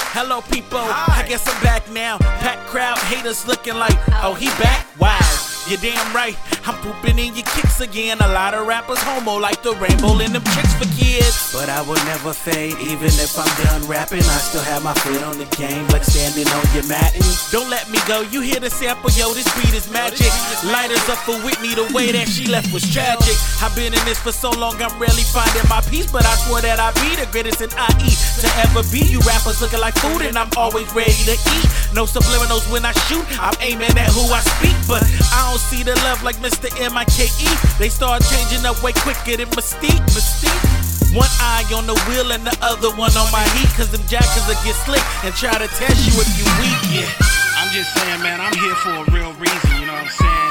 Hello people, I guess I'm back now. Packed crowd, haters looking like, oh he back? Wow, you're damn right, I'm pooping in your kicks again. A lot of rappers homo like the rainbow in them tricks for kids. But I will never fade, even if I'm done rapping. I still have my foot on the game, like standing on your matting. Don't let me go, you hear the sample, yo, this beat is magic. Lighters up for Whitney, the way that she left was tragic. I've been in this for so long, I'm rarely finding my peace. But I swore that I'd be the greatest in IE to ever be. You rappers looking like food and I'm always ready to eat. No subliminals when I shoot, I'm aiming at who I speak. But I don't see the love like Mr. M.I.K.E. They start changing up way quicker than Mystique. One eye on the wheel and the other one on my heat. Cause them jackers will get slick and try to test you if you weak. Yeah, I'm just saying, man, I'm here for a real reason, you know what I'm saying?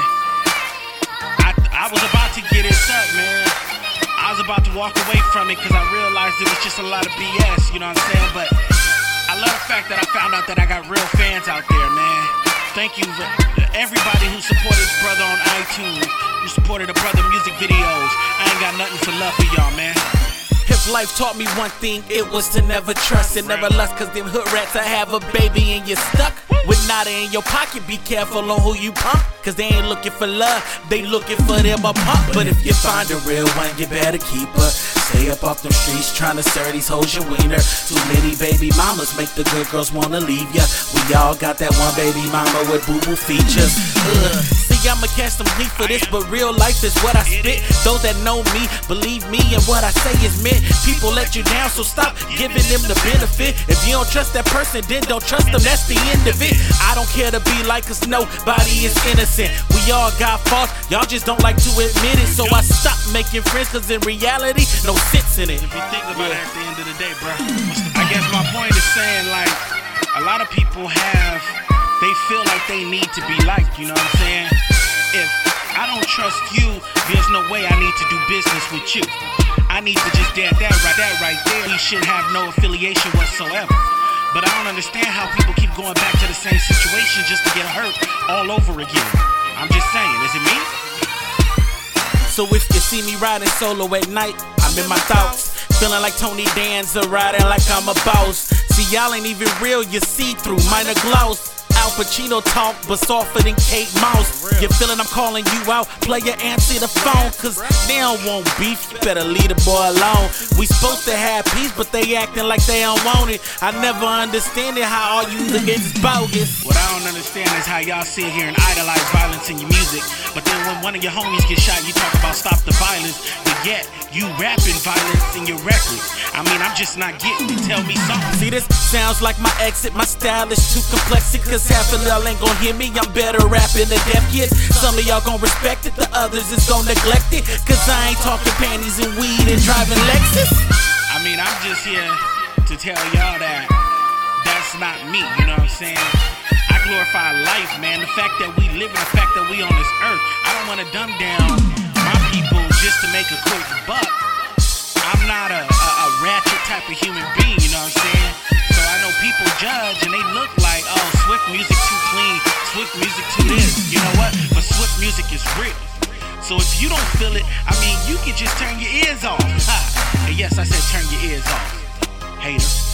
I was about to get it up, man. I was about to walk away from it cause I realized it was just a lot of BS, you know what I'm saying? But I love the fact that I found out that I got real fans out there, man. Thank you for everybody who supported this brother on iTunes, who supported the brother music videos. I ain't got nothing for love for y'all, man. If life taught me one thing, it was to never trust and never lust. Cause them hood rats, I have a baby and you're stuck with nada in your pocket. Be careful on who you pump, cause they ain't looking for love, they looking for them a pump. But if you find a real one, you better keep her. Stay up off them streets trying to serve these hoes your wiener. Too many baby mamas make the good girls wanna leave ya. We all got that one baby mama with boo-boo features. See, I'ma catch some heat for this, but real life is what I spit. Those that know me, believe me, and what I say is meant. People let you down, so stop giving them the benefit. If you don't trust that person, then don't trust them, that's the end of it. I don't care to be like us, nobody is innocent. We all got faults, y'all just don't like to admit it. So I stopped making friends, cause in reality, no sense in it. If you think about it at the end of the day, bro, I guess my point is saying, like, a lot of people they feel like they need to be liked, you know what I'm saying? If I don't trust you, there's no way I need to do business with you. I need to just that right there. We should have no affiliation whatsoever. But I don't understand how people keep going back to the same situation just to get hurt all over again. I'm just saying, is it me? So if you see me riding solo at night, I'm in my thoughts, feeling like Tony Danza, riding like I'm a boss. See, y'all ain't even real, you see through minor gloss. Al Pacino talk, but softer than Kate Moss. You feeling I'm calling you out, player answer the phone. Cause they don't want beef, you better leave the boy alone. We supposed to have peace, but they acting like they don't want it. I never understand it, how all you niggas is bogus. What I don't understand is how y'all sit here and idolize violence in your music, but then when one of your homies gets shot, you talk about stop the violence, but yet you rapping violence in your records. I mean, I'm just not getting it. Tell me something. See, this sounds like my exit. My style is too complex, cause half of y'all ain't gon' hear me. I'm better rapping than deaf kids. Some of y'all gon' respect it, the others is gon' neglect it. Cause I ain't talking panties and weed and driving Lexus. I mean, I'm just here to tell y'all that that's not me, you know what I'm saying? I glorify life, man. The fact that we live and the fact that we on this earth. I don't wanna dumb down my people just to make a quick buck. I'm not a ratchet type of human being, you know what I'm saying? So I know people judge and they look like, oh, Swift music too clean, Swift music too this, you know what? But Swift music is real. So if you don't feel it, I mean, you can just turn your ears off. Ha! And yes, I said turn your ears off, hater.